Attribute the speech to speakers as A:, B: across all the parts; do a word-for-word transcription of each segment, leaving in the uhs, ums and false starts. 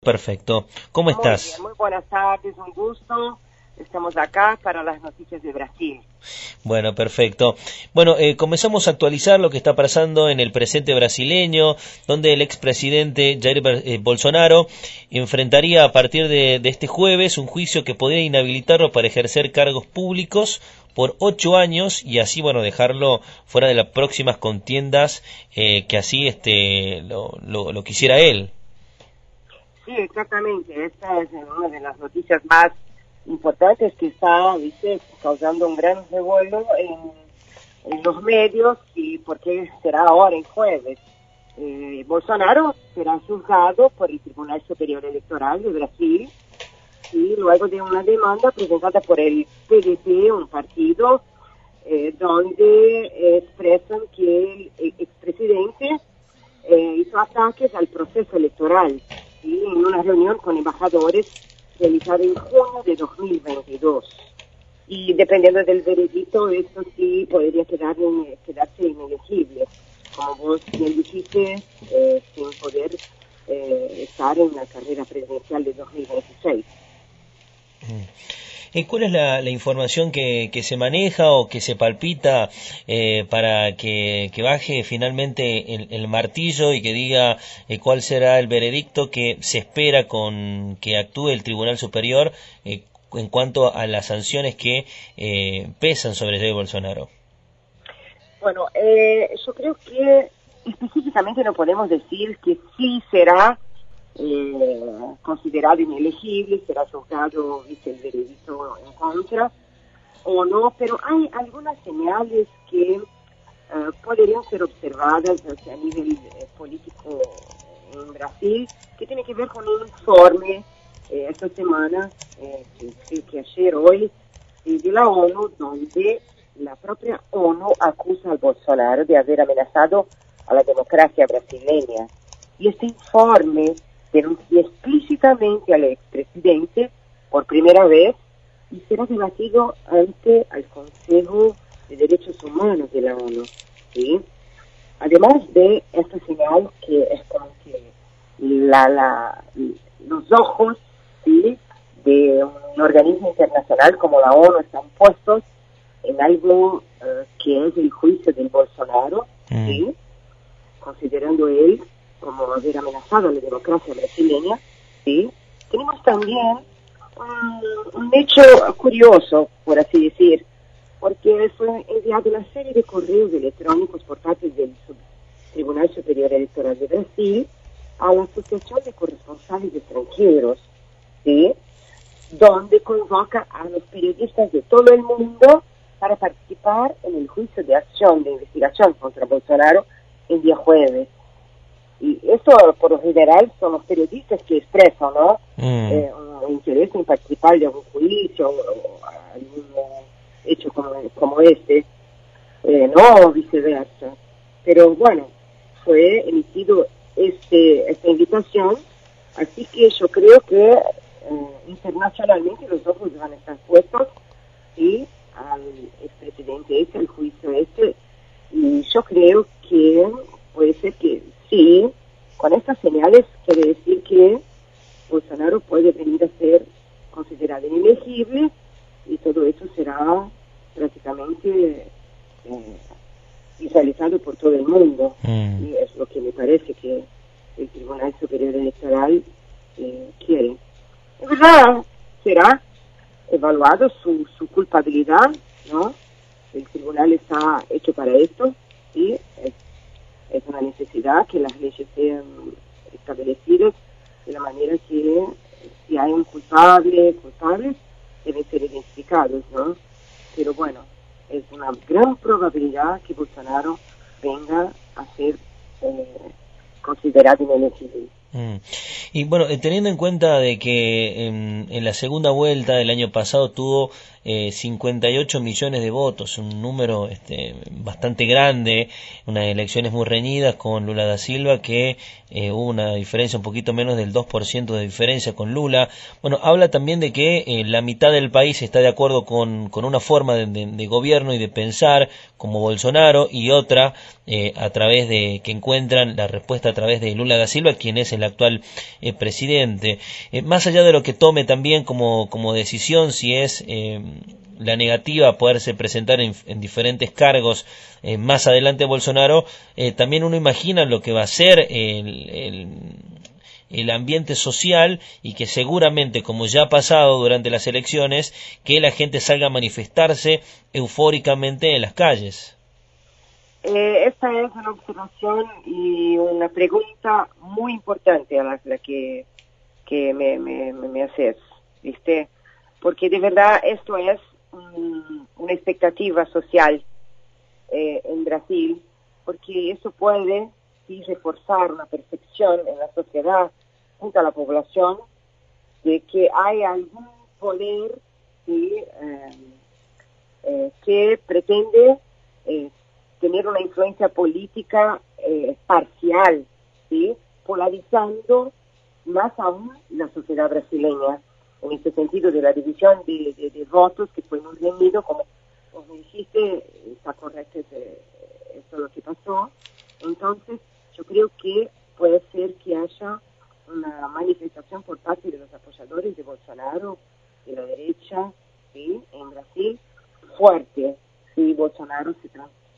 A: Perfecto. ¿Cómo
B: Muy
A: estás?
B: bien, muy buenas tardes, un gusto. Estamos acá para las noticias de Brasil.
A: Bueno, perfecto. Bueno, eh, comenzamos a actualizar lo que está pasando en el presente brasileño, donde el expresidente Jair eh, Bolsonaro enfrentaría a partir de, de este jueves un juicio que podría inhabilitarlo para ejercer cargos públicos por ocho años y así, bueno, dejarlo fuera de las próximas contiendas eh, que así este lo, lo, lo quisiera él.
B: Sí, exactamente. Esta es una de las noticias más importantes que está, ¿viste?, causando un gran revuelo en, en los medios, y porque será ahora en jueves. Eh, Bolsonaro será juzgado por el Tribunal Superior Electoral de Brasil y luego de una demanda presentada por el P D T, un partido eh, donde expresan que el expresidente eh, hizo ataques al proceso electoral, ¿sí?, en una reunión con embajadores realizada en junio de dos mil veintidós. Y dependiendo del veredicto, esto sí podría quedar en, quedarse inelegible, como vos bien dijiste, eh, sin poder eh, estar en la carrera presidencial de dos mil veintiséis.
A: ¿Y cuál es la, la información que, que se maneja o que se palpita eh, para que, que baje finalmente el, el martillo y que diga eh, cuál será el veredicto que se espera con que actúe el Tribunal Superior eh, en cuanto a las sanciones que eh, pesan sobre Jair Bolsonaro?
B: Bueno, eh, yo creo que específicamente no podemos decir que sí será Eh, considerado inelegible, será juzgado, dice el veredicto en contra o no, pero hay algunas señales que uh, podrían ser observadas, o sea, a nivel eh, político en Brasil, que tiene que ver con un informe eh, esta semana, eh, que, creo que ayer, hoy, eh, de la ONU, donde la propia ONU acusa al Bolsonaro de haber amenazado a la democracia brasileña. Y este informe denuncia explícitamente al expresidente por primera vez y será debatido ante el Consejo de Derechos Humanos de la ONU, ¿sí? Además de esta señal que es como que la, la, los ojos, ¿sí?, de un organismo internacional como la ONU están puestos en algo uh, que es el juicio del Bolsonaro, mm. ¿sí?, considerando él como haber amenazado a la democracia brasileña, ¿sí? Tenemos también un, un hecho curioso, por así decir, porque fue enviado una serie de correos electrónicos por parte del Tribunal Superior Electoral de Brasil a la Asociación de Corresponsales Extranjeros, ¿sí?, donde convoca a los periodistas de todo el mundo para participar en el juicio de acción de investigación contra Bolsonaro el día jueves. Y eso, por lo general, son los periodistas que expresan, ¿no?, mm. eh, un interés en participar de algún juicio o, o algún hecho como, como este, eh, no viceversa. Pero bueno, fue emitido este, esta invitación, así que yo creo que eh, internacionalmente los ojos van a estar puestos, ¿sí?, al expresidente este, al juicio este, y yo creo que puede ser que sí, con estas señales quiere decir que Bolsonaro puede venir a ser considerado inelegible y todo eso será prácticamente eh, visualizado por todo el mundo. Mm. Y es lo que me parece que el Tribunal Superior Electoral eh, quiere. En verdad, será evaluado su, su culpabilidad, ¿no? El tribunal está hecho para esto y es Es una necesidad que las leyes sean establecidas de la manera que si hay un culpable, culpables deben ser identificados, ¿no? Pero bueno, es una gran probabilidad que Bolsonaro venga a ser eh, considerado inelegible.
A: Mm. Y bueno, teniendo en cuenta de que en, en la segunda vuelta del año pasado tuvo eh, cincuenta y ocho millones de votos, un número este, bastante grande, unas elecciones muy reñidas con Lula da Silva, que eh, hubo una diferencia un poquito menos del dos por ciento de diferencia con Lula. Bueno, habla también de que eh, la mitad del país está de acuerdo con, con una forma de, de, de gobierno y de pensar como Bolsonaro, y otra eh, a través de que encuentran la respuesta a través de Lula da Silva, quien es el actual eh, presidente. Eh, más allá de lo que tome también como, como decisión, si es eh, la negativa a poderse presentar en, en diferentes cargos eh, más adelante Bolsonaro, eh, también uno imagina lo que va a ser el, el el ambiente social y que seguramente, como ya ha pasado durante las elecciones, que la gente salga a manifestarse eufóricamente en las calles.
B: Eh, esta es una observación y una pregunta muy importante a la, la que, que me, me, me haces, ¿viste? Porque de verdad esto es um, una expectativa social eh, en Brasil, porque eso puede sí reforzar una percepción en la sociedad junto a la población de que hay algún poder ¿sí? eh, eh, que pretende eh, tener una influencia política eh, parcial, ¿sí? Polarizando más aún la sociedad brasileña, en este sentido de la división de, de, de votos que fue muy reñido, como vos me dijiste, está correcto eh, eso es lo que pasó. Entonces, yo creo que puede ser que haya una manifestación por parte de los apoyadores de Bolsonaro, de la derecha, ¿sí? En Brasil, fuerte, si Bolsonaro se,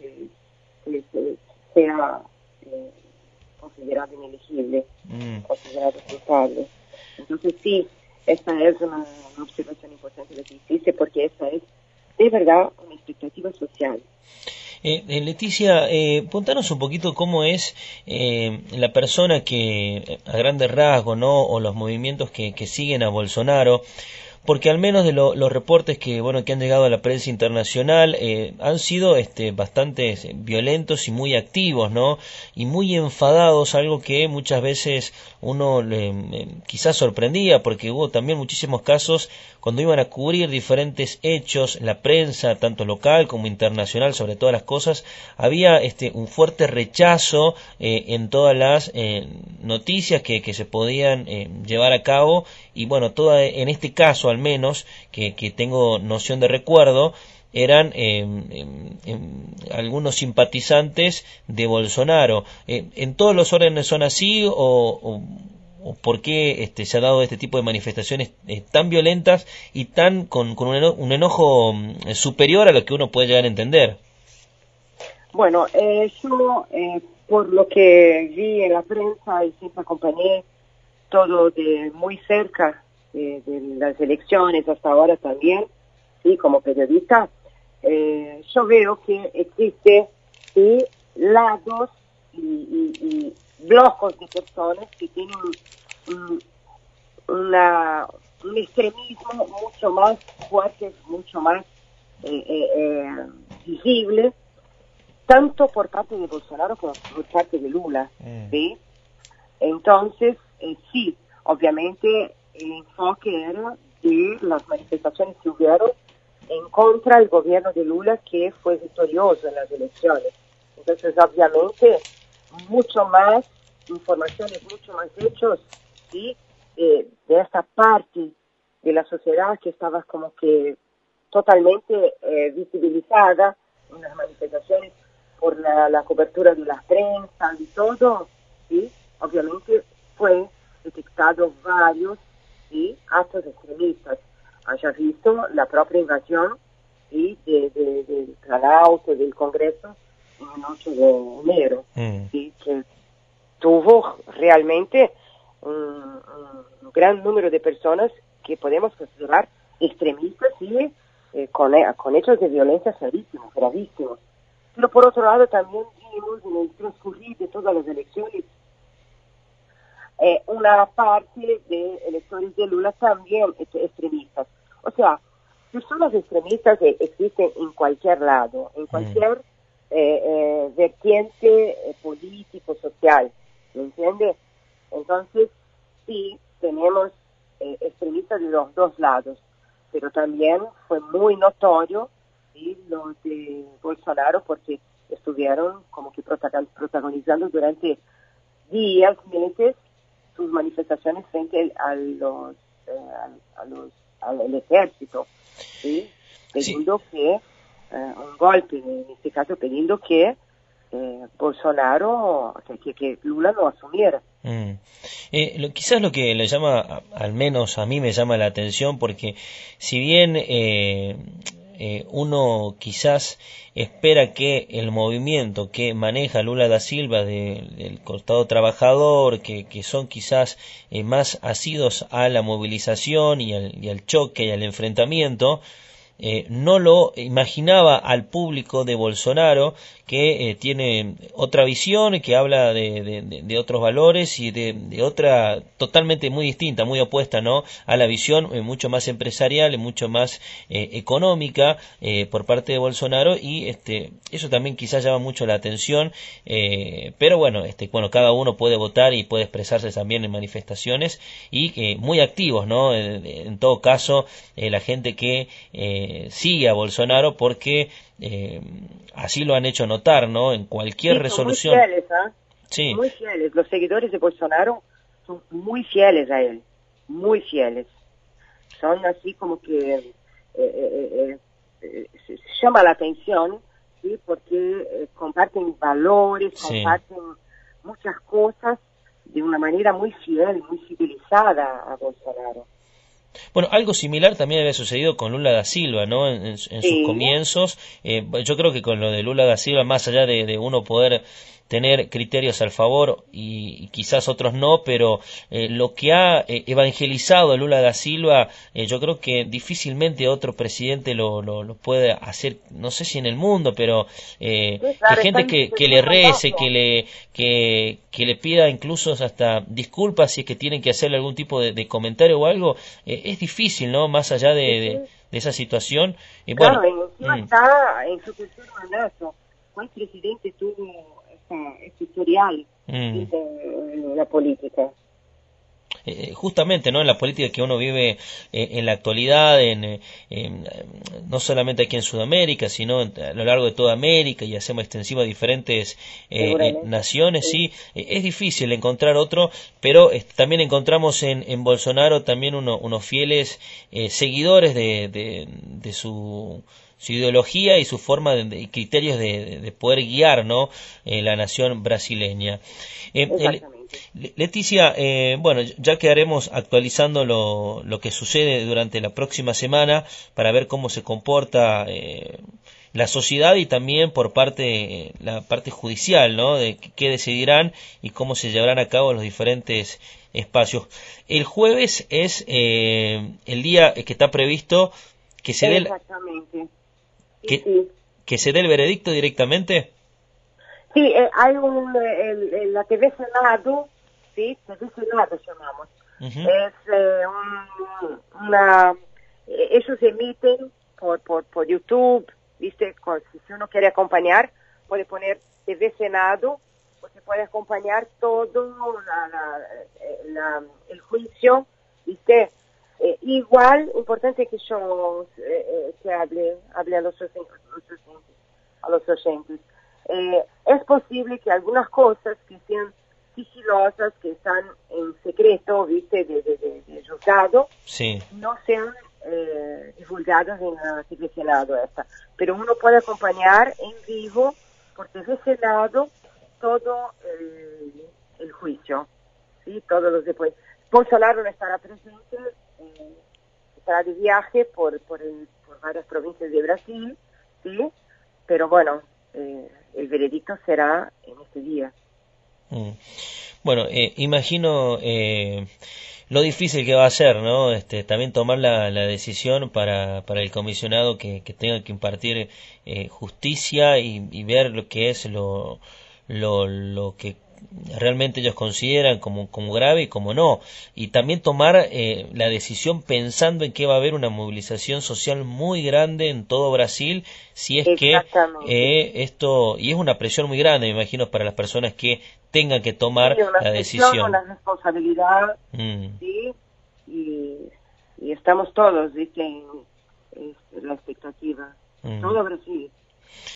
B: se, se sea eh, considerado inelegible, mm. considerado culpable. Entonces, sí, esta es una, una observación importante de justicia, porque esta es, de verdad, una expectativa social.
A: Eh, eh, Leticia, eh, contanos un poquito cómo es eh, la persona que, a grandes rasgos, ¿no? O los movimientos que, que siguen a Bolsonaro, porque al menos de lo, los reportes que bueno que han llegado a la prensa internacional eh, han sido este bastante violentos y muy activos, ¿no? Y muy enfadados, algo que muchas veces uno le, eh, quizás sorprendía, porque hubo también muchísimos casos cuando iban a cubrir diferentes hechos, la prensa tanto local como internacional, sobre todas las cosas, había este un fuerte rechazo eh, en todas las eh, noticias que, que se podían eh, llevar a cabo, y bueno, toda, en este caso al menos, que, que tengo noción de recuerdo, eran eh, eh, eh, algunos simpatizantes de Bolsonaro. Eh, ¿En todos los órdenes son así o, o, o por qué este, se ha dado este tipo de manifestaciones eh, tan violentas y tan con, con un, eno un enojo eh, superior a lo que uno puede llegar a entender?
B: Bueno, eh, yo eh, por lo que vi en la prensa y siempre acompañé todo de muy cerca de, de las elecciones hasta ahora también, sí, como periodista, eh, yo veo que existe sí, lados y, y, y blocos de personas que tienen un, una, un extremismo mucho más fuerte, mucho más eh, eh, eh, visible, tanto por parte de Bolsonaro como por parte de Lula, mm. ¿sí? Entonces, eh, sí, obviamente el enfoque era de las manifestaciones que hubieron en contra del gobierno de Lula, que fue victorioso en las elecciones. Entonces, obviamente, mucho más informaciones, mucho más hechos, ¿sí? Eh, de esta parte de la sociedad que estaba como que totalmente eh, visibilizada en las manifestaciones por la, la cobertura de las prensas y todo, ¿sí? Obviamente fue detectado varios ¿sí? actos extremistas. Haya visto la propia invasión ¿sí? de, de, del Planalto, del Congreso, en el ocho de enero, mm. ¿sí? que tuvo realmente un, un gran número de personas que podemos considerar extremistas y eh, con, con hechos de violencia serísimos, gravísimos. Pero por otro lado también vimos en el transcurrir de todas las elecciones eh, una parte de electores de Lula también extremistas. O sea, personas extremistas eh, existen en cualquier lado, en cualquier eh, eh, vertiente eh, político, social, ¿me entiende? Entonces, sí, tenemos eh, extremistas de los dos lados, pero también fue muy notorio ¿sí? los de Bolsonaro porque estuvieron como que protagonizando durante días, meses, sus manifestaciones frente a los, eh, a, a los al ejército, ¿sí? pidiendo sí. que, eh, un golpe, en este caso pidiendo que eh, Bolsonaro, que, que, que Lula no asumiera.
A: Mm. Eh, lo, quizás lo que le llama, a, al menos a mí me llama la atención, porque si bien eh, eh, uno quizás espera que el movimiento que maneja Lula da Silva de, del costado trabajador, que, que son quizás eh, más asidos a la movilización y al, y al choque y al enfrentamiento, Eh, no lo imaginaba al público de Bolsonaro, que eh, tiene otra visión, que habla de, de, de otros valores y de, de otra totalmente muy distinta, muy opuesta, ¿no?, a la visión eh, mucho más empresarial, mucho más eh, económica eh, por parte de Bolsonaro, y este eso también quizás llama mucho la atención, eh, pero bueno, este bueno cada uno puede votar y puede expresarse también en manifestaciones, y eh, muy activos, ¿no? En, en todo caso, eh, la gente que eh, sigue a Bolsonaro, porque eh, así lo han hecho notar, ¿no? En cualquier
B: Sí,
A: resolución.
B: Muy fieles, ¿eh?
A: Sí.
B: Muy fieles. Los seguidores de Bolsonaro son muy fieles a él, muy fieles. Son así como que eh, eh, eh, se llama la atención, sí, porque eh, comparten valores,
A: Sí.
B: comparten muchas cosas de una manera muy fiel, muy civilizada a Bolsonaro.
A: Bueno, algo similar también había sucedido con Lula da Silva, ¿no? En, en, en sus
B: Sí.
A: comienzos. Eh, yo creo que con lo de Lula da Silva, más allá de, de uno poder tener criterios al favor y, y quizás otros no, pero eh, lo que ha eh, evangelizado Lula da Silva, eh, yo creo que difícilmente otro presidente lo, lo, lo puede hacer, no sé si en el mundo, pero eh,
B: Sí, claro,
A: que gente
B: están-
A: que, que le rece, que le que, que le pida incluso hasta disculpas si es que tienen que hacerle algún tipo de, de comentario o algo, eh, es difícil, ¿no? Más allá de, de, de esa situación. Y
B: Claro,
A: bueno,
B: encima
A: mm,
B: está en su tercer mandato. ¿Cuál presidente tuvo esta, este historial
A: mm.
B: en la política?
A: Eh, justamente, ¿no?, en la política que uno vive eh, en la actualidad, en, eh, en, eh, no solamente aquí en Sudamérica, sino en, a lo largo de toda América, y hacemos extensiva a diferentes eh, eh, naciones, sí, eh, es difícil encontrar otro, pero eh, también encontramos en, en Bolsonaro también uno, unos fieles eh, seguidores de, de, de su su ideología y su forma de, de criterios de, de poder guiar, ¿no?, eh, la nación brasileña. Eh, el, Leticia, eh, bueno, ya quedaremos actualizando lo, lo que sucede durante la próxima semana para ver cómo se comporta eh, la sociedad, y también por parte eh, la parte judicial, ¿no?, de qué decidirán y cómo se llevarán a cabo los diferentes espacios. El jueves es eh, el día que está previsto que se dé el,
B: Exactamente. Sí,
A: que,
B: sí.
A: que se dé el veredicto directamente.
B: Sí, eh, hay un, eh, el, el- la T V Senado, sí, T V Senado llamamos.
A: Ujú.
B: Es eh, un- una, eh, ellos emiten por, por, por YouTube, viste, Con- si uno quiere acompañar, puede poner T V Senado, o se puede acompañar todo la, la, eh, la- el juicio, viste. Eh, igual, importante que yo eh, eh, que hable, hable a los oyentes, los oyentes, a los oyentes. Eh, es posible que algunas cosas que sean sigilosas, que están en secreto, viste, de, de, de, de juzgado,
A: Sí.
B: no sean eh, divulgadas en la T V Senado esta. Pero uno puede acompañar en vivo por T V Senado todo el, el juicio, sí, todos los después. Bolsonaro no estará presente, eh, estará de viaje por por, el, por varias provincias de Brasil, sí, pero bueno, eh, el veredicto será en este día.
A: Mm. Bueno, eh, imagino eh, lo difícil que va a ser, ¿no? Este, también tomar la, la decisión para, para el comisionado que, que tenga que impartir eh, justicia y, y ver lo que es lo, lo, lo que realmente ellos consideran como, como grave y como no, y también tomar eh, la decisión pensando en que va a haber una movilización social muy grande en todo Brasil, si es que eh, esto, y es una presión muy grande, me imagino, para las personas que tengan que tomar
B: Sí, una
A: la
B: presión,
A: decisión.
B: una responsabilidad,
A: Mm.
B: sí, y, y estamos todos, ¿viste? En, en la expectativa.
A: Mm.
B: Todo Brasil.